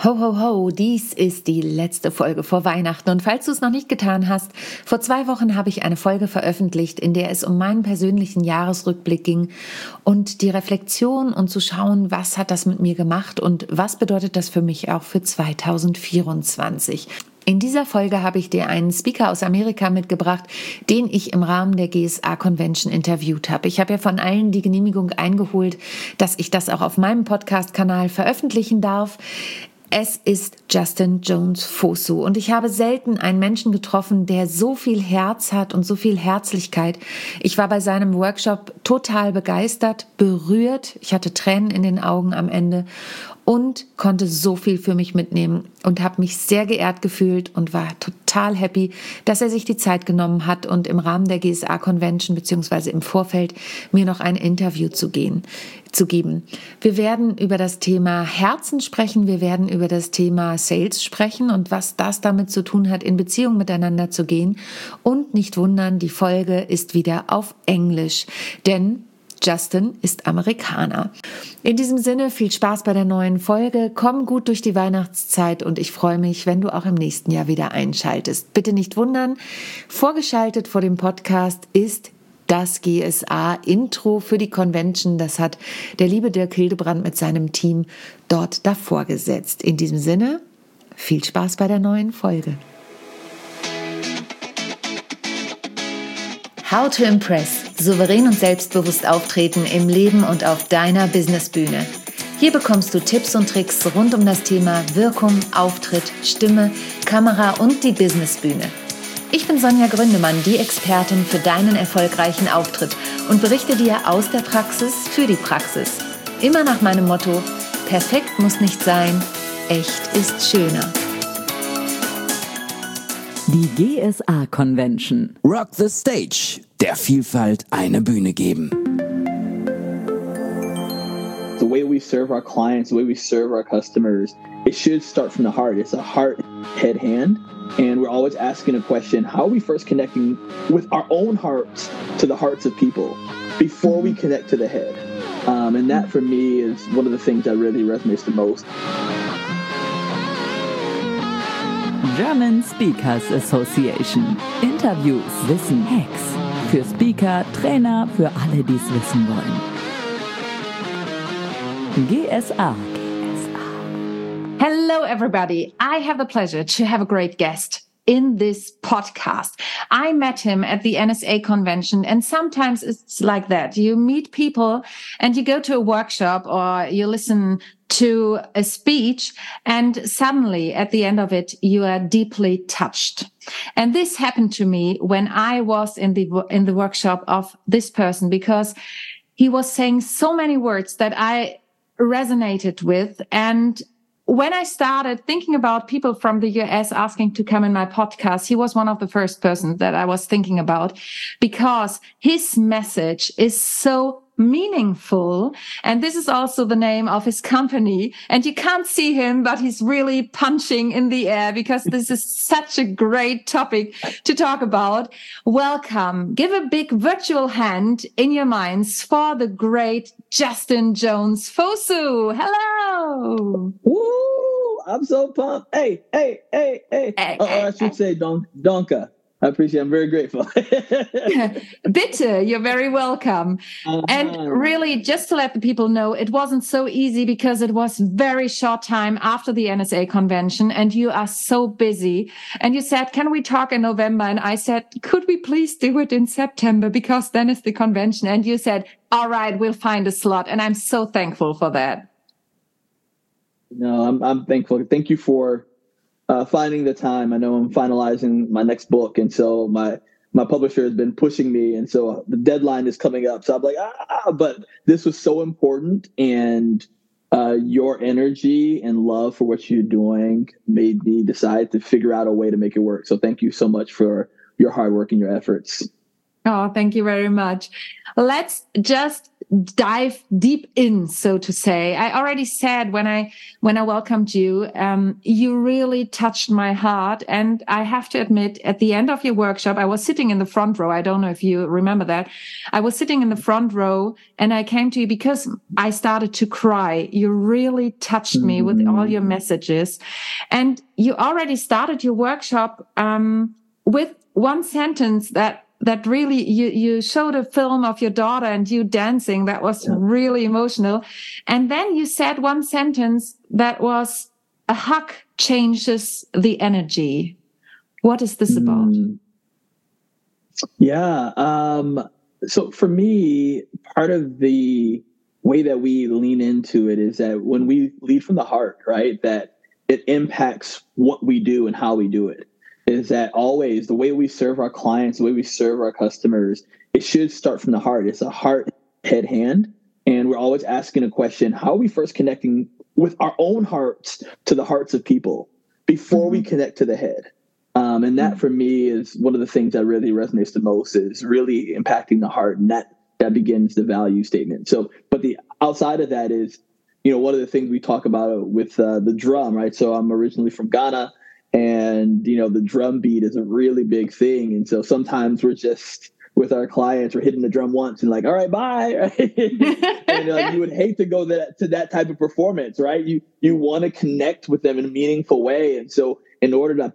Ho, ho, ho, dies ist die letzte Folge vor Weihnachten und falls du es noch nicht getan hast, vor 2 Wochen habe ich eine Folge veröffentlicht, in der es um meinen persönlichen Jahresrückblick ging und die Reflexion und zu schauen, was hat das mit mir gemacht und was bedeutet das für mich auch für 2024. In dieser Folge habe ich dir einen Speaker aus Amerika mitgebracht, den ich im Rahmen der GSA Convention interviewt habe. Ich habe ja von allen die Genehmigung eingeholt, dass ich das auch auf meinem Podcast-Kanal veröffentlichen darf. Es ist Justin Jones Fosu und ich habe selten einen Menschen getroffen, der so viel Herz hat und so viel Herzlichkeit. Ich war bei seinem Workshop total begeistert, berührt. Ich hatte Tränen in den Augen am Ende und konnte so viel für mich mitnehmen und habe mich sehr geehrt gefühlt und war total happy, dass er sich die Zeit genommen hat und im Rahmen der GSA Convention beziehungsweise im Vorfeld mir noch ein Interview zu geben. Wir werden über das Thema Herzen sprechen, wir werden über das Thema Sales sprechen und was das damit zu tun hat, in Beziehung miteinander zu gehen. Und nicht wundern, die Folge ist wieder auf Englisch, denn Justin ist Amerikaner. In diesem Sinne viel Spaß bei der neuen Folge, komm gut durch die Weihnachtszeit und ich freue mich, wenn du auch im nächsten Jahr wieder einschaltest. Bitte nicht wundern, vorgeschaltet vor dem Podcast ist das GSA-Intro für die Convention. Das hat der liebe Dirk Hildebrand mit seinem Team dort davor gesetzt. In diesem Sinne, viel Spaß bei der neuen Folge. How to Impress. Souverän und selbstbewusst auftreten im Leben und auf deiner Businessbühne. Hier bekommst du Tipps und Tricks rund um das Thema Wirkung, Auftritt, Stimme, Kamera und die Businessbühne. Ich bin Sonja Gründemann, die Expertin für deinen erfolgreichen Auftritt und berichte dir aus der Praxis für die Praxis. Immer nach meinem Motto: Perfekt muss nicht sein, echt ist schöner. Die GSA Convention. Rock the Stage. Der Vielfalt eine Bühne geben. The way we serve our clients, the way we serve our customers, it should start from the heart. It's a heart, head, hand. And we're always asking a question, how are we first connecting with our own hearts to the hearts of people before we connect to the head? And that for me is one of the things that really resonates the most. German Speakers Association. Interviews, Wissen, Hacks. Für Speaker, Trainer, für alle, die es wissen wollen. GSA. Hello, everybody. I have the pleasure to have a great guest in this podcast. I met him at the NSA convention, and sometimes it's like that. You meet people and you go to a workshop or you listen to a speech, and suddenly at the end of it, you are deeply touched. And this happened to me when I was in the workshop of this person, because he was saying so many words that I resonated with. And when I started thinking about people from the US asking to come in my podcast, he was one of the first persons that I was thinking about, because his message is so meaningful. And this is also the name of his company. And you can't see him, but he's really punching in the air because this is such a great topic to talk about. Welcome. Give a big virtual hand in your minds for the great Justin Jones Fosu. Hello. Woo! I'm so pumped. Hey. I should say Donka. I appreciate it. I'm very grateful. Bitte, you're very welcome. And really, just to let the people know, it wasn't so easy because it was very short time after the NSA convention and you are so busy. And you said, can we talk in November? And I said, could we please do it in September because then is the convention? And you said, all right, we'll find a slot. And I'm so thankful for that. No, I'm thankful. Thank you for finding the time. I know I'm finalizing my next book, and so my publisher has been pushing me, and so the deadline is coming up. So I'm like, but this was so important, and your energy and love for what you're doing made me decide to figure out a way to make it work. So thank you so much for your hard work and your efforts. Oh, thank you very much. Let's just dive deep in, so to say. I already said when I welcomed you, you really touched my heart. And I have to admit, at the end of your workshop, I was sitting in the front row. I don't know if you remember that. I was sitting in the front row and I came to you because I started to cry. You really touched me with all your messages. And you already started your workshop with one sentence that really you showed a film of your daughter and you dancing. That was really emotional. And then you said one sentence that was, a hug changes the energy. What is this about? Yeah. So for me, part of the way that we lean into it is that when we lead from the heart, right, that it impacts what we do and how we do it. Is that always the way we serve our clients, the way we serve our customers, it should start from the heart. It's a heart, head, hand. And we're always asking a question, how are we first connecting with our own hearts to the hearts of people before we connect to the head? And that for me is one of the things that really resonates the most, is really impacting the heart. And that begins the value statement. So, but the outside of that is, one of the things we talk about with the drum, right? So I'm originally from Ghana. And, the drum beat is a really big thing. And so sometimes we're just with our clients, we're hitting the drum once and like, all right, bye. Right? And you would hate to go to that type of performance, right? You want to connect with them in a meaningful way. And so in order to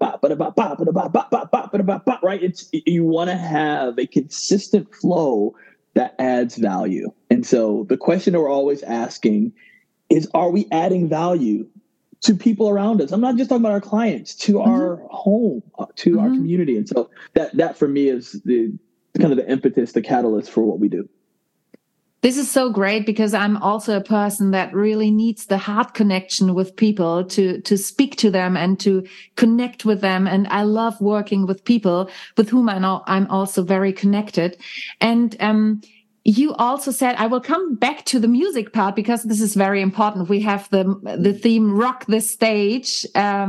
right, you want to have a consistent flow that adds value. And so the question that we're always asking is, are we adding value to people around us? I'm not just talking about our clients, to our home, to our community. And so that for me is the kind of the impetus, the catalyst for what we do. This is so great because I'm also a person that really needs the heart connection with people to speak to them and to connect with them. And I love working with people with whom I know I'm also very connected. And, you also said, I will come back to the music part because this is very important. We have the theme Rock the Stage.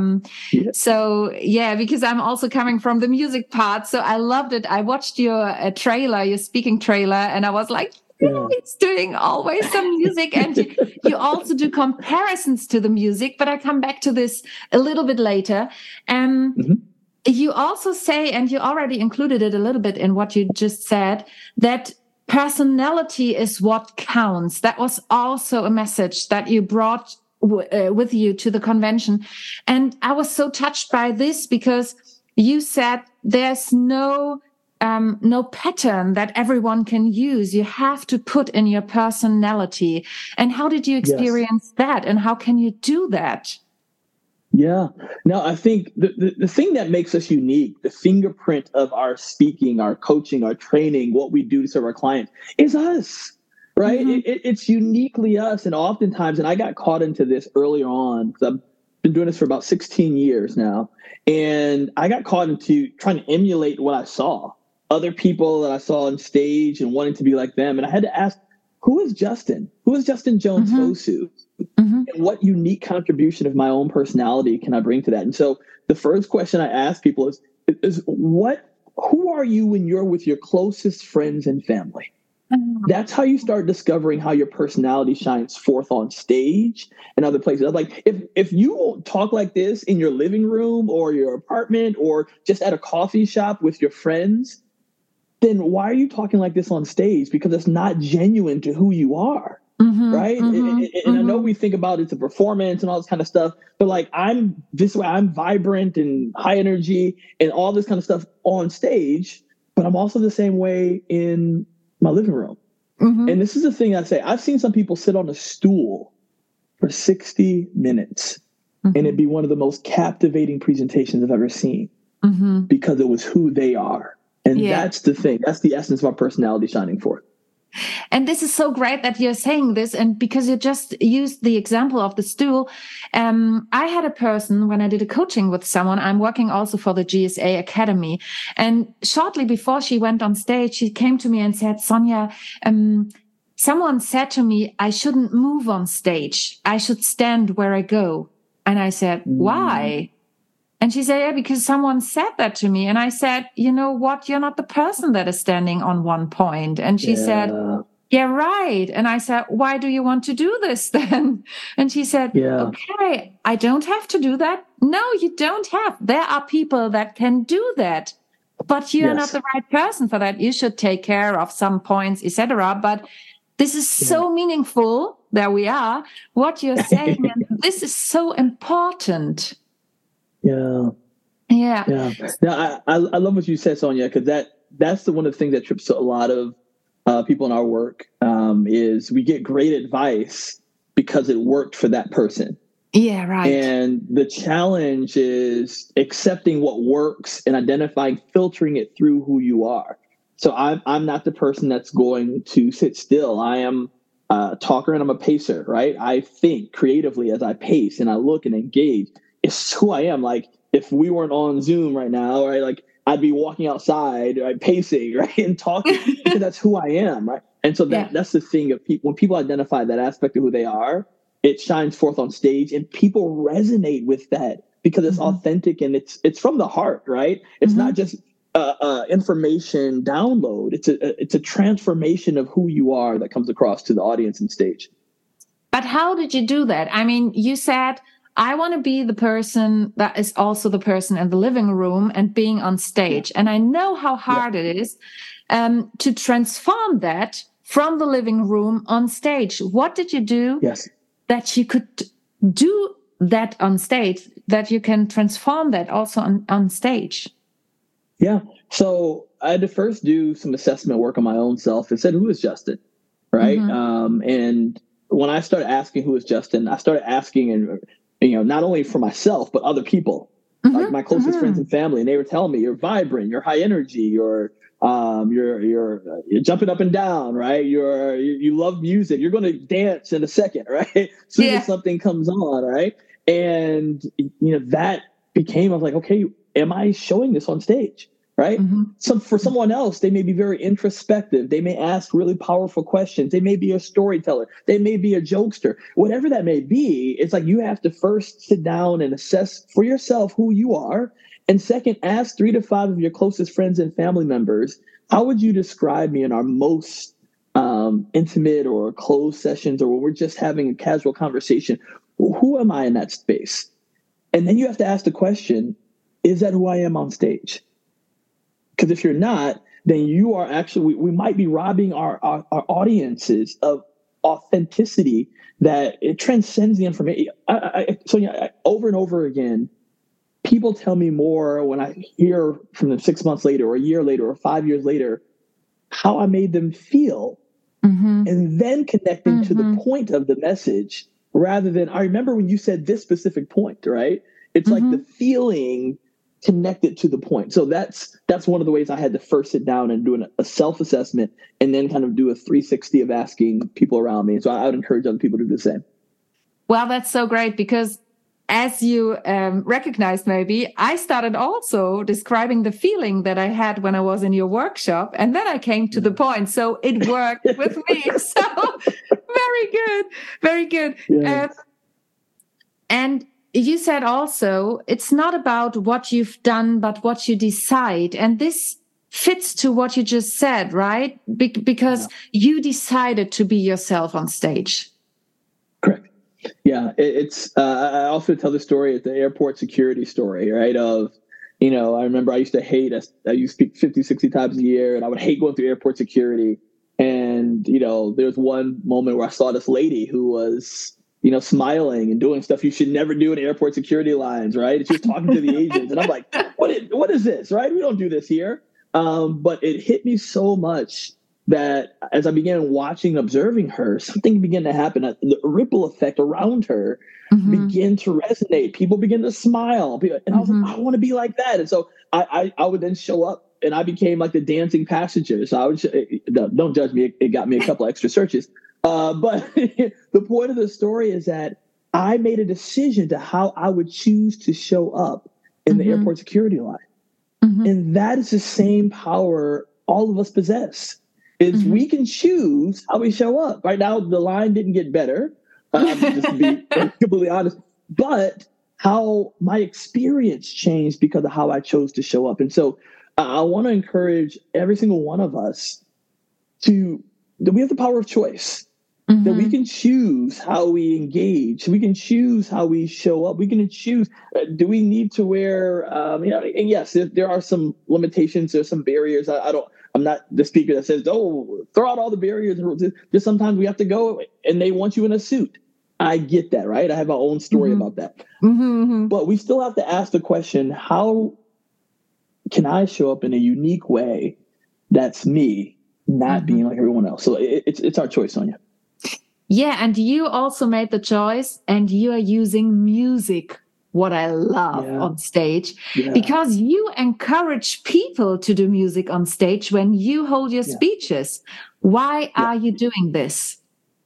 So yeah, because I'm also coming from the music part. So I loved it. I watched your trailer, your speaking trailer, and I was like, it's doing always some music. And you also do comparisons to the music, but I come back to this a little bit later. You also say, and you already included it a little bit in what you just said, that personality is what counts. That was also a message that you brought with you to the convention. And I was so touched by this because you said there's no pattern that everyone can use. You have to put in your personality. And how did you experience that? And how can you do that? Yeah. No, I think the thing that makes us unique, the fingerprint of our speaking, our coaching, our training, what we do to serve our clients is us, right? It's uniquely us. And oftentimes, and I got caught into this earlier on because I've been doing this for about 16 years now. And I got caught into trying to emulate what I saw, other people that I saw on stage and wanting to be like them. And I had to ask, who is Justin? Who is Justin Jones Fosu? And what unique contribution of my own personality can I bring to that? And so the first question I ask people is who are you when you're with your closest friends and family? That's how you start discovering how your personality shines forth on stage and other places. Like if you won't talk like this in your living room or your apartment or just at a coffee shop with your friends, then why are you talking like this on stage? Because it's not genuine to who you are. Right. And I know we think about it's a performance and all this kind of stuff, but like I'm this way, I'm vibrant and high energy and all this kind of stuff on stage, but I'm also the same way in my living room. And this is the thing I say, I've seen some people sit on a stool for 60 minutes and it'd be one of the most captivating presentations I've ever seen because it was who they are. And that's the thing. That's the essence of our personality shining forth. And this is so great that you're saying this. And because you just used the example of the stool, I had a person when I did a coaching with someone, I'm working also for the GSA Academy. And shortly before she went on stage, she came to me and said, Sonja, someone said to me, I shouldn't move on stage. I should stand where I go. And I said, why? And she said, yeah, because someone said that to me. And I said, you know what? You're not the person that is standing on one point. And she said, yeah, right. And I said, why do you want to do this then? And she said, okay, I don't have to do that. No, you don't have. There are people that can do that, but you're not the right person for that. You should take care of some points, etc. But this is so meaningful. There we are. What you're saying, and this is so important. Yeah. I love what you said, Sonia, because that's one of the things that trips a lot of people in our work, is we get great advice because it worked for that person. Yeah, right. And the challenge is accepting what works and identifying, filtering it through who you are. So I'm not the person that's going to sit still. I am a talker and I'm a pacer, right? I think creatively as I pace and I look and engage. It's who I am. Like if we weren't on Zoom right now, right, like I'd be walking outside, right, pacing, right, and talking because that's who I am, right? And so that's the thing of people. When people identify that aspect of who they are, it shines forth on stage, and people resonate with that because it's authentic and it's from the heart, right? It's not just information download. It's a transformation of who you are that comes across to the audience and stage. But how did you do that? I mean, you said, I want to be the person that is also the person in the living room and being on stage. And I know how hard it is to transform that from the living room on stage. What did you do that you could do that on stage, that you can transform that also on stage? Yeah. So I had to first do some assessment work on my own self and said, who is Justin? Right. And when I started asking who is Justin, I started asking, and not only for myself, but other people, like my closest friends and family. And they were telling me, you're vibrant, you're high energy, you're jumping up and down, right? You love music. You're going to dance in a second, right? Soon as something comes on, right? And, that became, I was like, okay, am I showing this on stage? Right. So for someone else, they may be very introspective. They may ask really powerful questions. They may be a storyteller. They may be a jokester, whatever that may be. It's like you have to first sit down and assess for yourself who you are. And second, ask 3 to 5 of your closest friends and family members, how would you describe me in our most intimate or closed sessions, or when we're just having a casual conversation? Who am I in that space? And then you have to ask the question, is that who I am on stage? Because if you're not, then you are actually, we might be robbing our audiences of authenticity that it transcends the information. So over and over again, people tell me more when I hear from them 6 months later or a year later or 5 years later, how I made them feel, and then connecting to the point of the message rather than, I remember when you said this specific point, right? It's like the feeling connected to the point. So that's one of the ways I had to first sit down and do a self-assessment and then kind of do a 360 of asking people around me. So I would encourage other people to do the same. Well, that's so great because as you recognized, maybe I started also describing the feeling that I had when I was in your workshop, and then I came to the point. So it worked with me. So very good. Very good. Yeah. And you said also, it's not about what you've done, but what you decide. And this fits to what you just said, right? Because you decided to be yourself on stage. Correct. Yeah. It's, I also tell the story at the airport security story, right? Of, I remember I used to hate, I used to speak 50, 60 times a year, and I would hate going through airport security. And, there was one moment where I saw this lady who was, smiling and doing stuff you should never do in airport security lines, right? And she was talking to the agents, and I'm like, what is this, right? We don't do this here. But it hit me so much that as I began watching, observing her, something began to happen. The ripple effect around her began to resonate. People began to smile. And I was like, I want to be like that. And so I would then show up, and I became like the dancing passenger. So I would, don't judge me. It got me a couple extra searches. But the point of the story is that I made a decision to how I would choose to show up in the airport security line. And that is the same power all of us possess, is we can choose how we show up. Right now, the line didn't get better, just to be completely honest. But how my experience changed because of how I chose to show up. And so I want to encourage every single one of us that we have the power of choice, that we can choose how we engage. We can choose how we show up. We can choose, do we need to wear, and yes, there are some limitations. There's some barriers. I'm not the speaker that says, oh, throw out all the barriers. Just sometimes we have to go and they want you in a suit. I get that, right? I have my own story about that. But we still have to ask the question, how can I show up in a unique way that's me, not being like everyone else? So it's our choice, Sonia. Yeah, and you also made the choice, and you are using music, what I love, on stage, because you encourage people to do music on stage when you hold your speeches. Why are you doing this?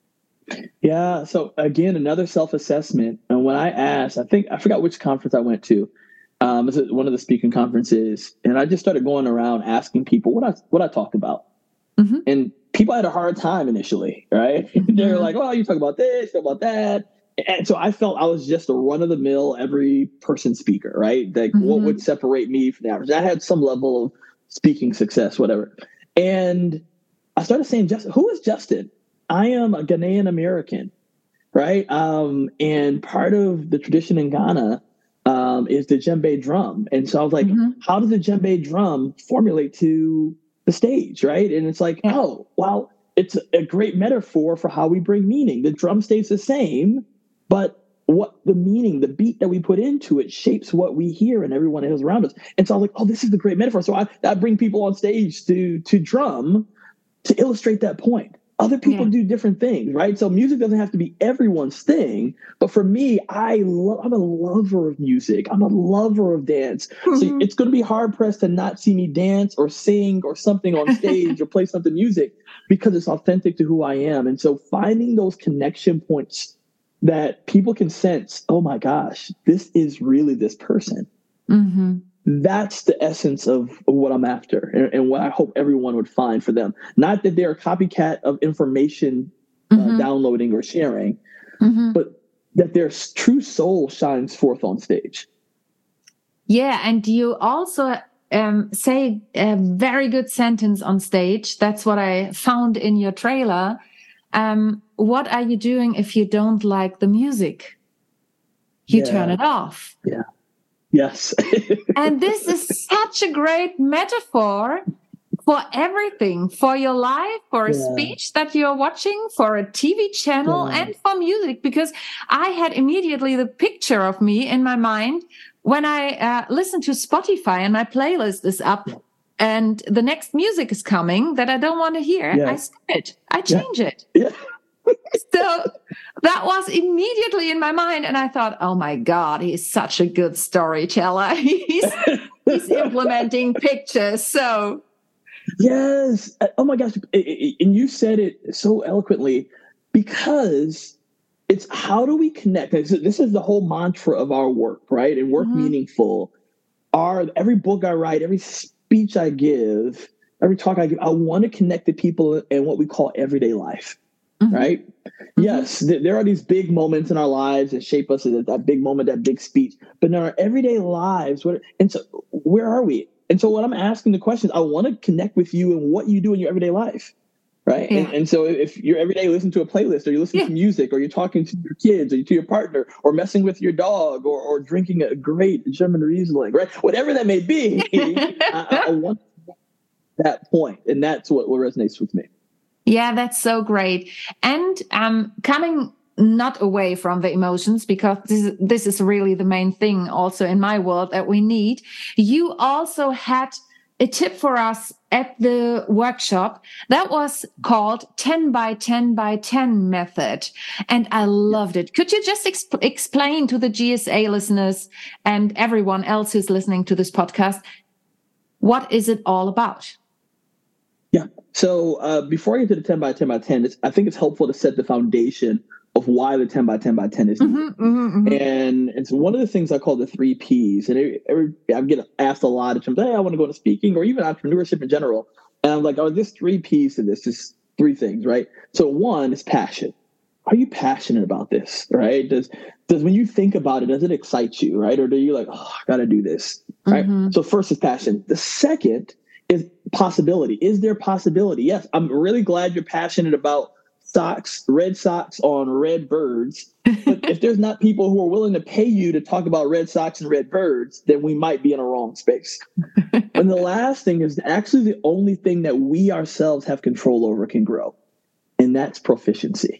Yeah, so again, another self-assessment. And when I asked, I forgot which conference I went to. It was one of the speaking conferences, and I just started going around asking people what I talked about. And people had a hard time initially, right? They're like, "Oh, you talk about this, talk about that," and so I felt I was just a run-of-the-mill, every person speaker, right? Like, what would separate me from the average? I had some level of speaking success, whatever. And I started saying, who is Justin? I am a Ghanaian American, right? And part of the tradition in Ghana is the djembe drum. And so I was like, how does the djembe drum formulate to the stage, right? And it's like, oh, well, it's a great metaphor for how we bring meaning. The drum stays the same, but what the meaning, the beat that we put into it shapes what we hear and everyone else around us. And so I was like, oh, this is the great metaphor. So I bring people on stage to drum to illustrate that point. Other people do different things, right? So music doesn't have to be everyone's thing. But for me, I'm a lover of music. I'm a lover of dance. So it's going to be hard pressed to not see me dance or sing or something on stage or play something music, because it's authentic to who I am. And so finding those connection points that people can sense, oh my gosh, this is really this person. That's the essence of what I'm after, and what I hope everyone would find for them. Not that they're a copycat of information downloading or sharing, but that their true soul shines forth on stage. Yeah, and you also say a very good sentence on stage. That's what I found in your trailer. What are you doing if you don't like the music? You turn it off. Yeah. Yes. And this is such a great metaphor for everything, for your life, for a speech that you're watching, for a TV channel, and for music, because I had immediately the picture of me in my mind when I listen to Spotify and my playlist is up and the next music is coming that I don't want to hear. I skip it. I change it. So that was immediately in my mind. And I thought, oh my God, he's such a good storyteller. He's implementing pictures. So. Yes. Oh my gosh. And you said it so eloquently, because it's how do we connect? This is the whole mantra of our work, right? And work meaningful. Every book I write, every speech I give, every talk I give, I want to connect the people in what we call everyday life. Right? Yes, there are these big moments in our lives that shape us, that big moment, that big speech. But in our everyday lives, where are we? And so what I'm asking the question is, I want to connect with you and what you do in your everyday life. Right? Yeah. And so if you're every day listening to a playlist, or you're listening to music, or you're talking to your kids, or to your partner, or messing with your dog, or drinking a great German Riesling, right? Whatever that may be, I want that point. And that's what resonates with me. Yeah, that's so great. And coming not away from the emotions, because this is really the main thing also in my world that we need. You also had a tip for us at the workshop that was called 10 by 10 by 10 method. And I loved it. Could you just explain to the GSA listeners and everyone else who's listening to this podcast, what is it all about? Yeah. So before I get to the 10 by 10 by 10, I think it's helpful to set the foundation of why the 10 by 10 by 10 is needed. And it's one of the things I call the 3 Ps. And I get asked a lot of times, hey, I want to go into speaking or even entrepreneurship in general. And I'm like, oh, there's 3 Ps to this. Just 3 things, right? So 1 is passion. are you passionate about this, right? Does when you think about it, does it excite you, right? Or do you like, oh, I got to do this, right? So first is passion. The second is possibility. Is there possibility? Yes, I'm really glad you're passionate about socks, red socks on red birds. But if there's not people who are willing to pay you to talk about red socks and red birds, then we might be in a wrong space. And the last thing is actually the only thing that we ourselves have control over can grow. And that's proficiency.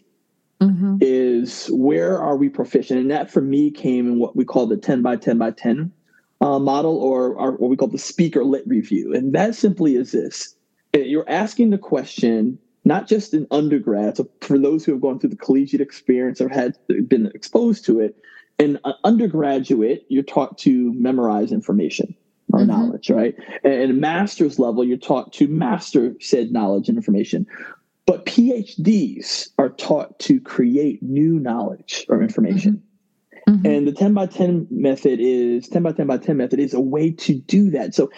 Is where are we proficient? And that for me came in what we call the 10 by 10 by 10 model, or what we call the speaker lit review. And that simply is this. You're asking the question, not just in undergrad, so for those who have gone through the collegiate experience or had been exposed to it, in an undergraduate, you're taught to memorize information or knowledge, right? And at a master's level, you're taught to master said knowledge and information. But PhDs are taught to create new knowledge or information. And the 10 by 10 method is 10 by 10 by 10 method is a way to do that. So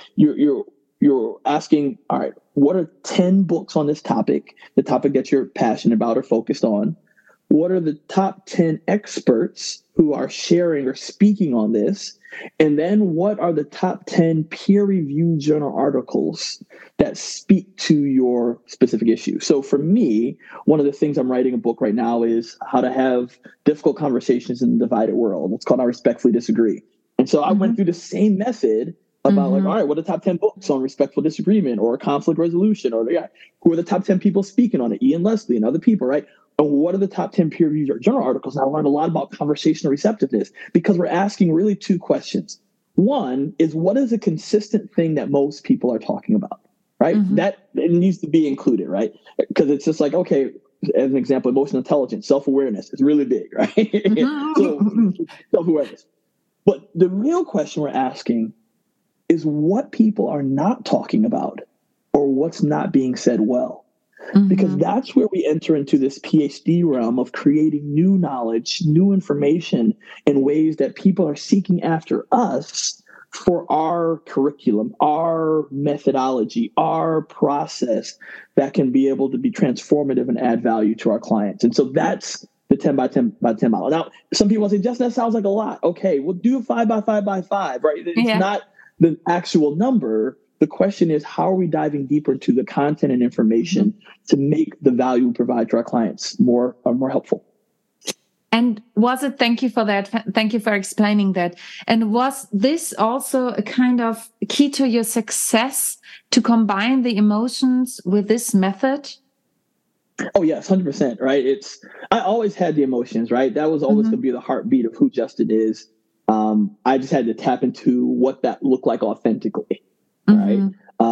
you're asking, all right, what are 10 books on this topic, the topic that you're passionate about or focused on? What are the top 10 experts who are sharing or speaking on this? And then what are the top 10 peer-reviewed journal articles that speak to your specific issue? So for me, one of the things I'm writing a book right now is how to have difficult conversations in the divided world. It's called I Respectfully Disagree. And so I went through the same method about like, all right, what are the top 10 books on respectful disagreement or conflict resolution? Or who are the top 10 people speaking on it? Ian Leslie and other people, right? And what are the top 10 peer-reviewed journal articles? And I learned a lot about conversational receptiveness because we're asking really two questions. One is, what is a consistent thing that most people are talking about, right? That it needs to be included, right? Because it's just like, okay, as an example, emotional intelligence, self-awareness is really big, right? So self-awareness. But the real question we're asking is what people are not talking about or what's not being said well. Because that's where we enter into this PhD realm of creating new knowledge, new information in ways that people are seeking after us for our curriculum, our methodology, our process that can be able to be transformative and add value to our clients. And so that's the 10 by 10 by 10 model. Now, some people say, Justin, that sounds like a lot. Okay, we'll do 5 by 5 by 5, right? It's not the actual number. The question is, how are we diving deeper into the content and information to make the value we provide to our clients more helpful? And was it, thank you for that. Thank you for explaining that. And was this also a kind of key to your success to combine the emotions with this method? Oh, yes, 100%, right? I always had the emotions, right? That was always going to be the heartbeat of who Justin is. I just had to tap into what that looked like authentically. Right.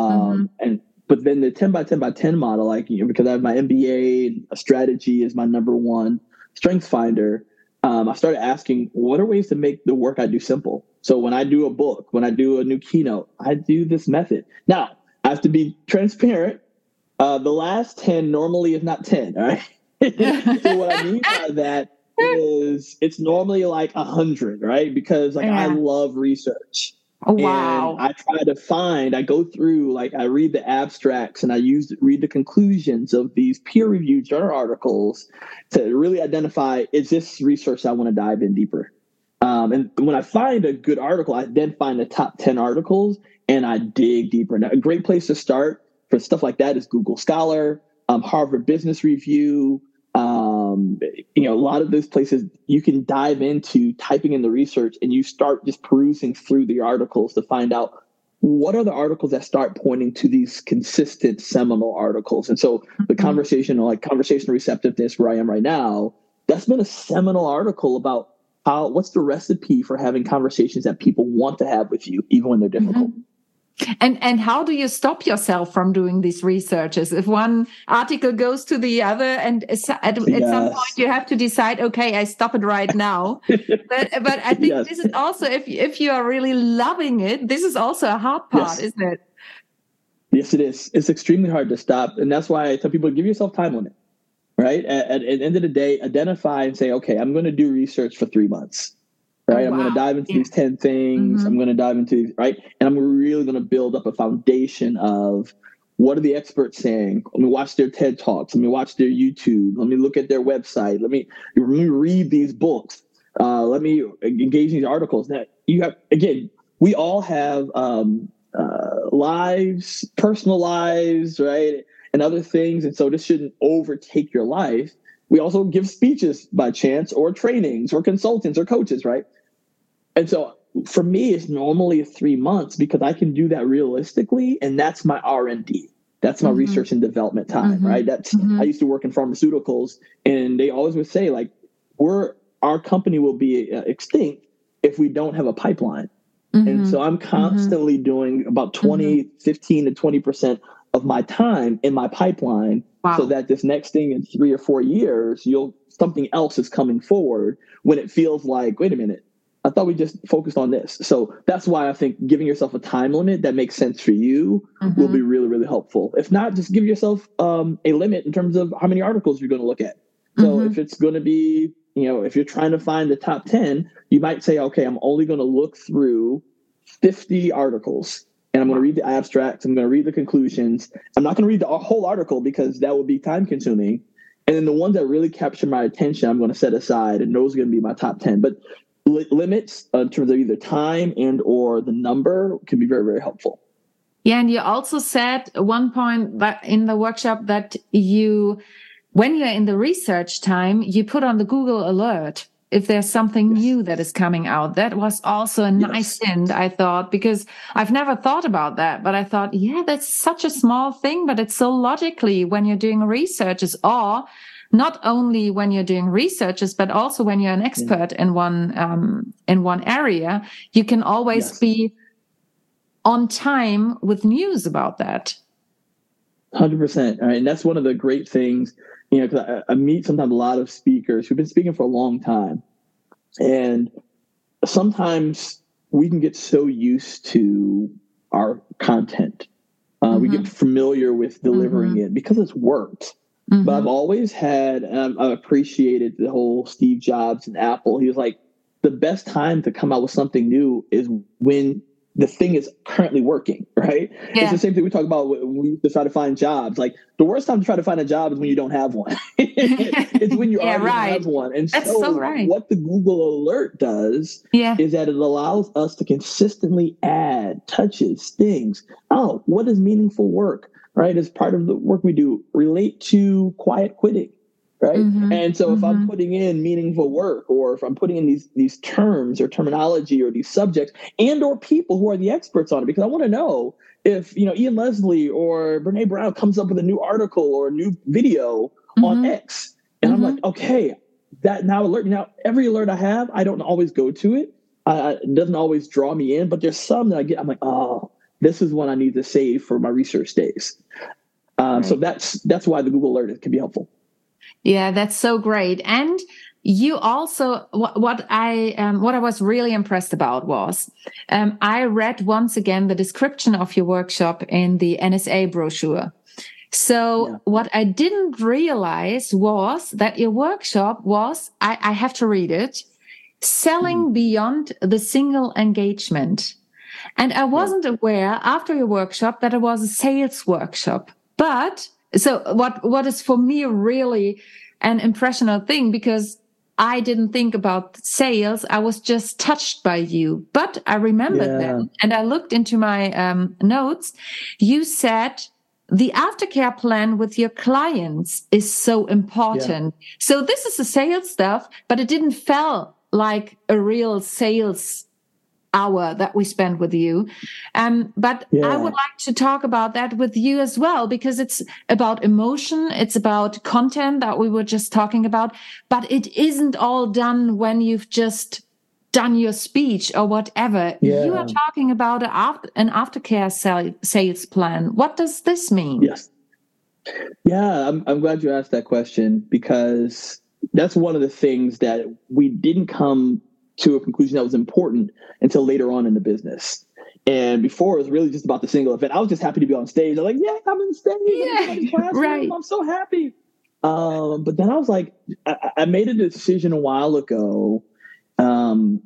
But then the 10 by 10 by 10 model, because I have my MBA, a strategy is my number one strength finder. I started asking, what are ways to make the work I do simple? So when I do a book, when I do a new keynote, I do this method. Now, I have to be transparent. The last 10 normally is not 10. All right. So what I mean by that is it's normally like 100, right? Because I love research. Oh, wow. And I go through, I read the abstracts and I read the conclusions of these peer-reviewed journal articles to really identify, is this research I want to dive in deeper? And when I find a good article, I then find the top 10 articles and I dig deeper. Now, a great place to start for stuff like that is Google Scholar, Harvard Business Review. A lot of those places you can dive into typing in the research and you start just perusing through the articles to find out what are the articles that start pointing to these consistent seminal articles. And so the conversational receptiveness where I am right now, that's been a seminal article about what's the recipe for having conversations that people want to have with you, even when they're difficult. And how do you stop yourself from doing these researches? If one article goes to the other, and at some point you have to decide, okay, I stop it right now. but I think this is also, if you are really loving it, this is also a hard part, isn't it? Yes, it is. It's extremely hard to stop. And that's why I tell people, give yourself time limit, right? At the end of the day, identify and say, okay, I'm going to do research for 3 months. Right. I'm going to dive into these 10 things. I'm going to dive into, right. And I'm really going to build up a foundation of what are the experts saying? Let me watch their TED Talks. Let me watch their YouTube. Let me look at their website. Let me read these books. Let me engage in these articles. Now, you have, again, we all have lives, personal lives, right? And other things. And so this shouldn't overtake your life. We also give speeches by chance, or trainings, or consultants, or coaches, right? And so for me, it's normally 3 months because I can do that realistically. And that's my R&D. That's my research and development time, right? That's I used to work in pharmaceuticals, and they always would say, like, our company will be extinct if we don't have a pipeline. And so I'm constantly doing about 15 to 20% of my time in my pipeline, so that this next thing in 3 or 4 years, something else is coming forward when it feels like, wait a minute, I thought we just focused on this. So that's why I think giving yourself a time limit that makes sense for you will be really, really helpful. If not, just give yourself a limit in terms of how many articles you're going to look at. So if it's going to be, if you're trying to find the top 10, you might say, okay, I'm only going to look through 50 articles, and I'm going to read the abstracts. I'm going to read the conclusions. I'm not going to read the whole article because that would be time consuming. And then the ones that really capture my attention, I'm going to set aside, and those are going to be my top 10. But limits in terms of either time and or the number can be very, very helpful. Yeah. And you also said at one point that in the workshop that when you're in the research time, you put on the Google alert if there's something new that is coming out. That was also a nice hint, I thought, because I've never thought about that. But I thought, yeah, that's such a small thing, but it's so logically when you're doing researches, or not only when you're doing researches, but also when you're an expert in one area, you can always be on time with news about that. 100%. All right. And that's one of the great things, because I meet sometimes a lot of speakers who've been speaking for a long time. And sometimes we can get so used to our content. We get familiar with delivering it because it's worked. But I've always had, and I've appreciated the whole Steve Jobs and Apple. He was like, the best time to come out with something new is when the thing is currently working, right? Yeah. It's the same thing we talk about when we try to find jobs. Like, the worst time to try to find a job is when you don't have one. It's when you already have one. And that's so what the Google alert does is that it allows us to consistently add touches, things. Oh, what is meaningful work, right? As part of the work we do, relate to quiet quitting. Right. And so if I'm putting in meaningful work, or if I'm putting in these terms or terminology or these subjects and or people who are the experts on it, because I want to know if, Ian Leslie or Brene Brown comes up with a new article or a new video on X. And I'm like, okay, that now every alert I have, I don't always go to it. It doesn't always draw me in, but there's some that I get, I'm like, oh, this is one I need to save for my research days. So that's why the Google alert can be helpful. Yeah, that's so great. And you also, what I was really impressed about was, I read once again the description of your workshop in the NSA brochure. So what I didn't realize was that your workshop was, I have to read it, selling beyond the single engagement. And I wasn't aware after your workshop that it was a sales workshop. But so what is for me really an impressional thing, because I didn't think about sales. I was just touched by you. But I remembered them, and I looked into my notes. You said the aftercare plan with your clients is so important. Yeah. So this is the sales stuff, but it didn't feel like a real sales hour that we spent with you. But I would like to talk about that with you as well, because it's about emotion. It's about content that we were just talking about, but it isn't all done when you've just done your speech or whatever. Yeah. You are talking about an aftercare sales plan. What does this mean? Yes. Yeah, I'm glad you asked that question, because that's one of the things that we didn't come to a conclusion that was important until later on in the business. And before, it was really just about the single event. I was just happy to be on stage. I'm like, I'm on stage. Right. I'm so happy. But then I was like, I made a decision a while ago. And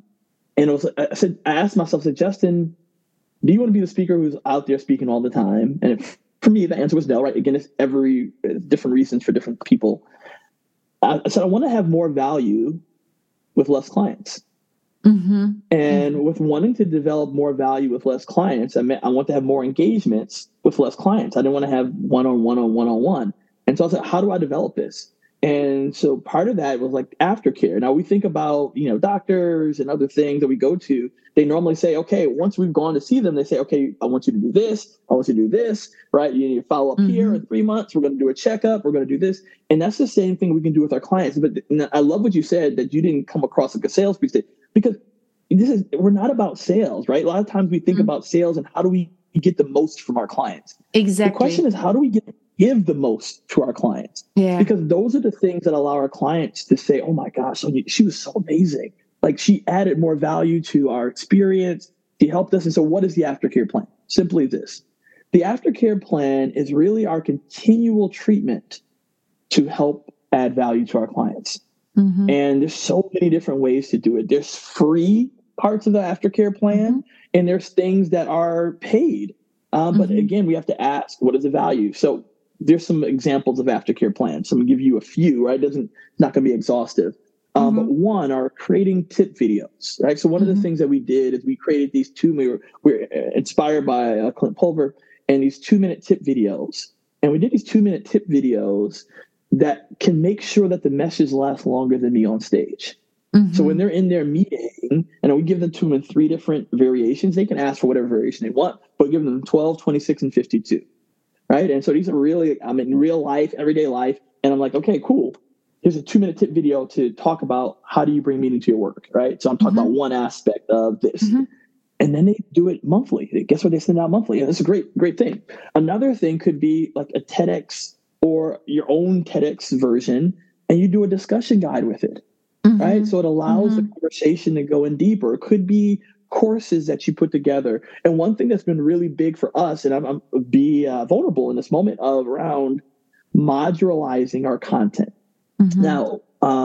I asked myself, Justin, do you want to be the speaker who's out there speaking all the time? And for me, the answer was no, right? Again, it's different reasons for different people. I said, I want to have more value with less clients. And with wanting to develop more value with less clients, I want to have more engagements with less clients. I didn't want to have one-on-one. And so I said, how do I develop this? And so part of that was like aftercare. Now we think about, doctors and other things that we go to. They normally say, okay, once we've gone to see them, they say, okay, I want you to do this. I want you to do this, right? You need to follow up here in 3 months. We're going to do a checkup. We're going to do this. And that's the same thing we can do with our clients. But I love what you said, that you didn't come across like a sales pitch, because we're not about sales, right? A lot of times we think about sales and how do we get the most from our clients? Exactly. The question is, how do we give the most to our clients? Yeah. Because those are the things that allow our clients to say, oh my gosh, she was so amazing. Like, she added more value to our experience. She helped us. And so what is the aftercare plan? Simply this. The aftercare plan is really our continual treatment to help add value to our clients. And there's so many different ways to do it. There's free parts of the aftercare plan, and there's things that are paid. But again, we have to ask, what is the value? So there's some examples of aftercare plans. So I'm going to give you a few, right? It's not going to be exhaustive. But one are creating tip videos, right? So one of the things that we did is we created these we're inspired by Clint Pulver, and these 2-minute tip videos. And we did these 2-minute tip videos that can make sure that the message lasts longer than me on stage. So when they're in their meeting, and we give them 2 and 3 different variations, they can ask for whatever variation they want, but give them 12, 26, and 52, right? And so these are really, I'm in real life, everyday life, and I'm like, okay, cool. Here's a 2-minute tip video to talk about how do you bring meaning to your work, right? So I'm talking about one aspect of this. And then they do it monthly. Guess what? They send out monthly. And it's a great thing. Another thing could be like a TEDx or your own TEDx version, and you do a discussion guide with it. Right. So it allows the conversation to go in deeper. It could be courses that you put together. And one thing that's been really big for us, and I'm be vulnerable in this moment, around modularizing our content. Now,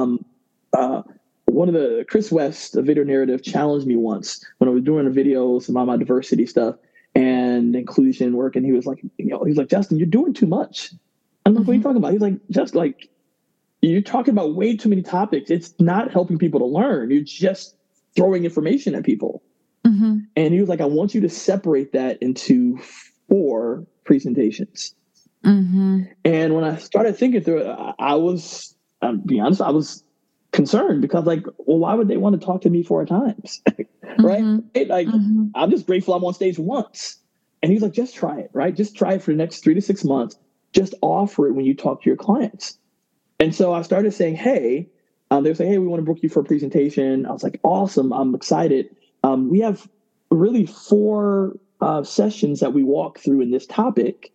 one of the Chris West of Video Narrative challenged me once when I was doing videos about my diversity stuff and inclusion work. And he was like, Justin, you're doing too much. I'm like, what are you talking about? He's like, just like, you're talking about way too many topics. It's not helping people to learn. You're just throwing information at people. And he was like, I want you to separate that into 4 presentations. And when I started thinking through it, I'll be honest, I was concerned, because like, well, why would they want to talk to me 4 times? Right? I'm just grateful I'm on stage once. And he's like, just try it, right? Just try it for the next 3 to 6 months. Just offer it when you talk to your clients. And so I started saying, hey, they were saying, hey, we want to book you for a presentation. I was like, awesome. I'm excited. We have really 4 sessions that we walk through in this topic.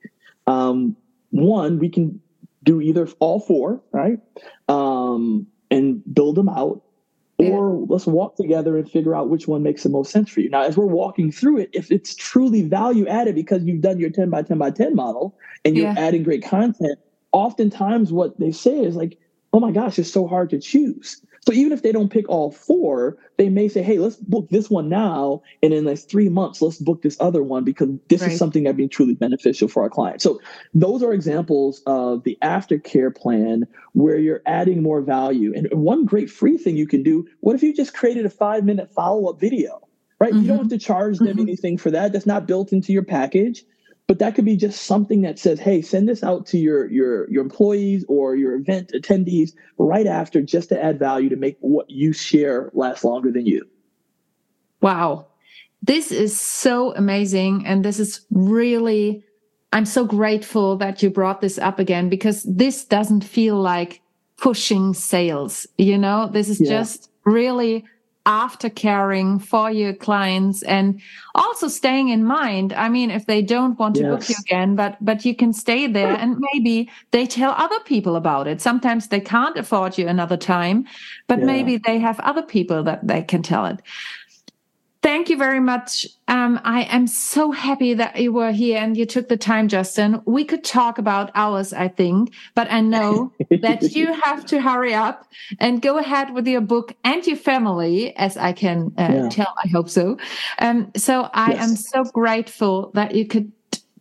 One, we can do either all 4, right? And build them out. Or let's walk together and figure out which one makes the most sense for you. Now, as we're walking through it, if it's truly value added because you've done your 10 by 10 by 10 model and you're adding great content, oftentimes what they say is like, oh my gosh, it's so hard to choose. So even if they don't pick all 4, they may say, hey, let's book this one now. And in like 3 months, let's book this other one, because this is something that'd be truly beneficial for our clients. So those are examples of the aftercare plan where you're adding more value. And one great free thing you can do, what if you just created a 5-minute follow-up video, right? You don't have to charge them anything for that. That's not built into your package. But that could be just something that says, hey, send this out to your employees or your event attendees right after, just to add value to make what you share last longer than you. Wow. This is so amazing. And this is really, I'm so grateful that you brought this up again, because this doesn't feel like pushing sales. This is just really aftercaring for your clients, and also staying in mind. I mean, if they don't want to book you again, but you can stay there, and maybe they tell other people about it. Sometimes they can't afford you another time, but maybe they have other people that they can tell it. Thank you very much. I am so happy that you were here and you took the time, Justin. We could talk about hours, I think, but I know that you have to hurry up and go ahead with your book and your family, as I can tell. I hope so. So I am so grateful that you could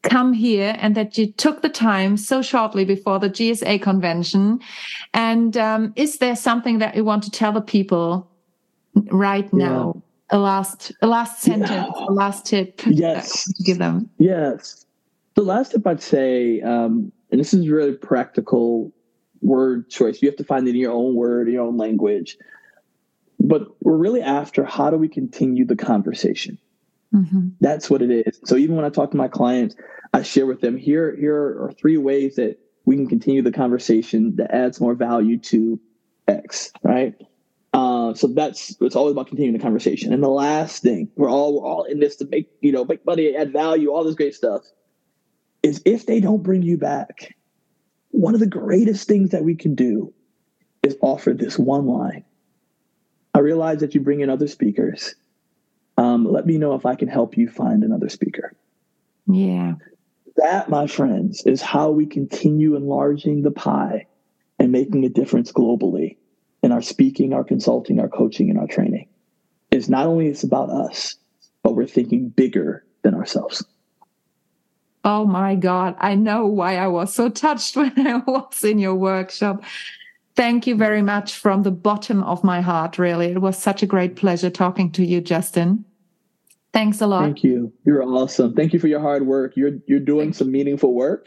come here and that you took the time so shortly before the GSA convention. And is there something that you want to tell the people right now? A last sentence, a last tip. Yes. To give them. Yes. The last tip I'd say, and this is really practical word choice. You have to find it in your own word, your own language. But we're really after, how do we continue the conversation? Mm-hmm. That's what it is. So even when I talk to my clients, I share with them, here are 3 ways that we can continue the conversation that adds more value to X, right? So it's always about continuing the conversation. And the last thing, we're all in this to make money, add value, all this great stuff, is if they don't bring you back, one of the greatest things that we can do is offer this one line. I realize that you bring in other speakers. Let me know if I can help you find another speaker. Yeah. That, my friends, is how we continue enlarging the pie and making a difference globally in our speaking, our consulting, our coaching, and our training. It's not only it's about us, but we're thinking bigger than ourselves. Oh my God. I know why I was so touched when I was in your workshop. Thank you very much from the bottom of my heart, really. It was such a great pleasure talking to you, Justin. Thanks a lot. Thank you. You're awesome. Thank you for your hard work. You're doing some meaningful work.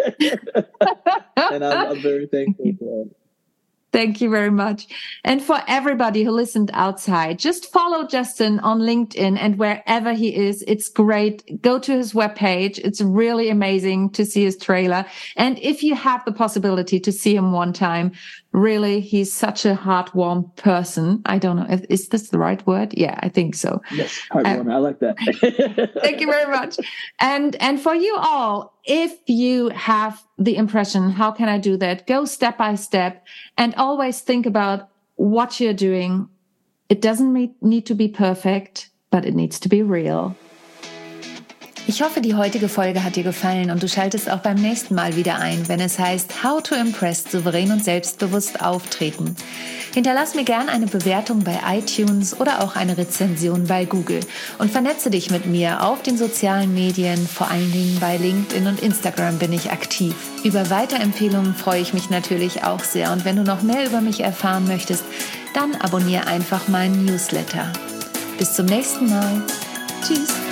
And I'm very thankful for it. Thank you very much. And for everybody who listened outside, just follow Justin on LinkedIn and wherever he is. It's great. Go to his webpage. It's really amazing to see his trailer. And if you have the possibility to see him one time, really, he's such a heartwarm person. I don't know. Is this the right word? Yeah, I think so. Yes, heartwarm. I like that. Thank you very much. And for you all, if you have the impression, how can I do that? Go step by step and always think about what you're doing. It doesn't need to be perfect, but it needs to be real. Ich hoffe, die heutige Folge hat dir gefallen und du schaltest auch beim nächsten Mal wieder ein, wenn es heißt How to Impress, souverän und selbstbewusst auftreten. Hinterlass mir gern eine Bewertung bei iTunes oder auch eine Rezension bei Google und vernetze dich mit mir auf den sozialen Medien, vor allen Dingen bei LinkedIn und Instagram bin ich aktiv. Über Weiterempfehlungen freue ich mich natürlich auch sehr und wenn du noch mehr über mich erfahren möchtest, dann abonniere einfach meinen Newsletter. Bis zum nächsten Mal. Tschüss.